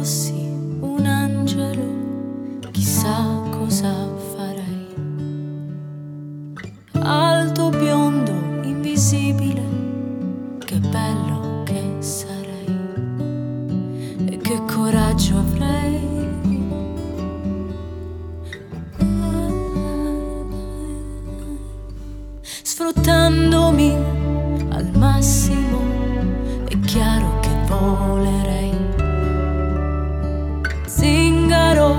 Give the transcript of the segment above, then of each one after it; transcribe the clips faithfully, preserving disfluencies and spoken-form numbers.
fossi un angelo, chissà cosa farei. Alto, biondo, invisibile, che bello che sarei e che coraggio avrei. Sfruttandomi al massimo, è chiaro che volerei. Zingaro,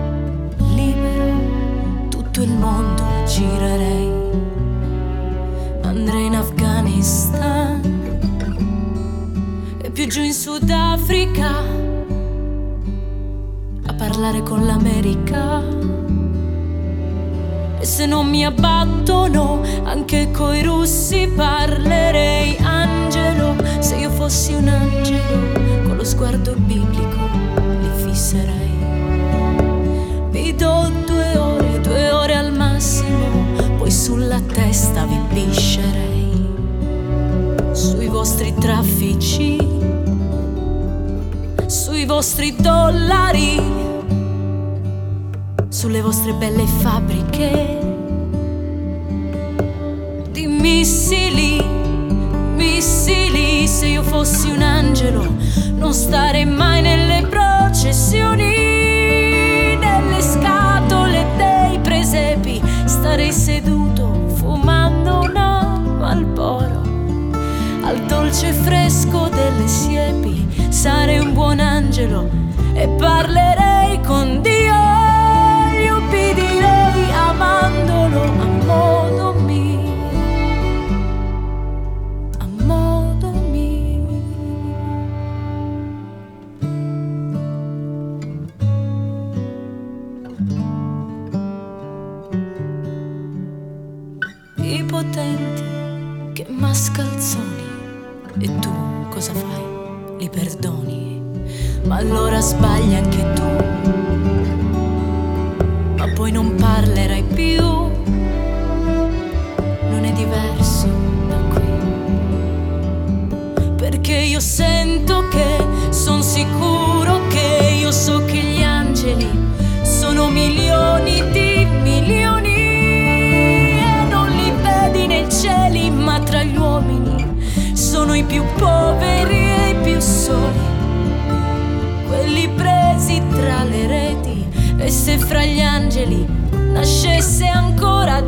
libero, tutto il mondo girerei. Andrei in Afghanistan e più giù in Sudafrica a parlare con l'America. E se non mi abbattono, anche coi russi parlerei. Angelo, se io fossi un angelo, con lo sguardo biblico li fisserei. Vi do due ore, due ore al massimo, poi sulla testa vi piscerei. Sui vostri traffici, sui vostri dollari, sulle vostre belle fabbriche di missili, missili. Se io fossi un angelo, non starei mai nelle processioni, nelle scatole dei presepi. Starei seduto fumando una Marlboro al dolce fresco delle siepi. Sarei un buon angelo e parlerei con Dio. Gli ubbidirei amandolo a modo mio, a modo mio. I potenti che mascalzoni, e tu cosa fai? Li perdoni, ma allora sbagli anche tu. Ma poi non parlerai più, non è diverso da qui. Perché io sento che, son sicuro che, io so che gli angeli sono milioni di milioni. E non li vedi nei cieli, ma tra gli uomini sono i più poveri e i più soli, quelli presi tra le reti. E se fra gli angeli nascesse ancora